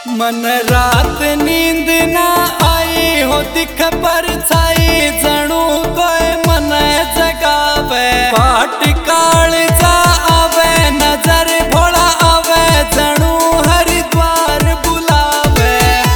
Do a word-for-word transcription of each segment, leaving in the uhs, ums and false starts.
मन रात नींद ना आई हो दिख पर छाई जणू कोई मन जगावे पाट काल जा आवे नजर भोला आवे जणू हरिद्वार बुलावे।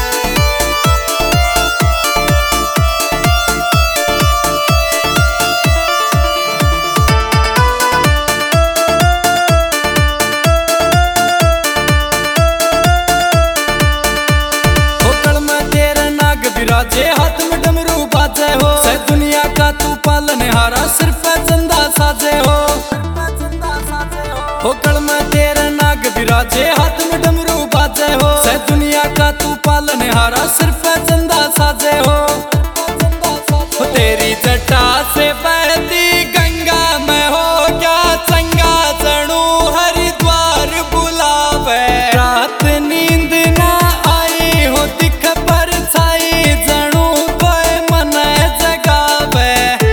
विराजे हाथ में डमरू बाजे हो से दुनिया का तू पालनहारा सिर्फ चंदा साजे हो। हो कल में तेरे नाग विराजे हाथ में डमरू बाजे हो से दुनिया का तू पालनहारा सिर्फ चंदा साजे हो। हो तेरी जटा से बहती गंगा में हो क्या चंगा जणू हरिद्वार बुलावे। रात नींद ना आई हो दिख पर छाई जणू कोई मन जगावे।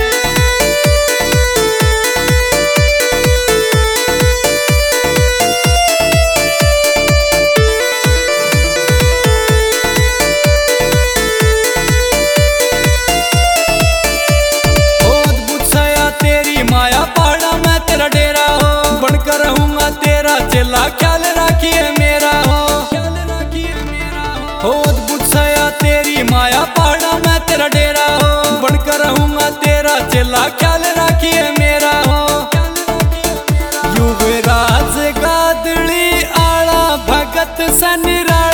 चला ख्याल रखिए मेरा हो हो अद्भुत सया तेरी माया पहाड़ा मैं तेरा डेरा हो बनकर रहूंगा तेरा चला ख्याल रखिए मेरा हो। युवराज गादड़ी आला भगत सनिरा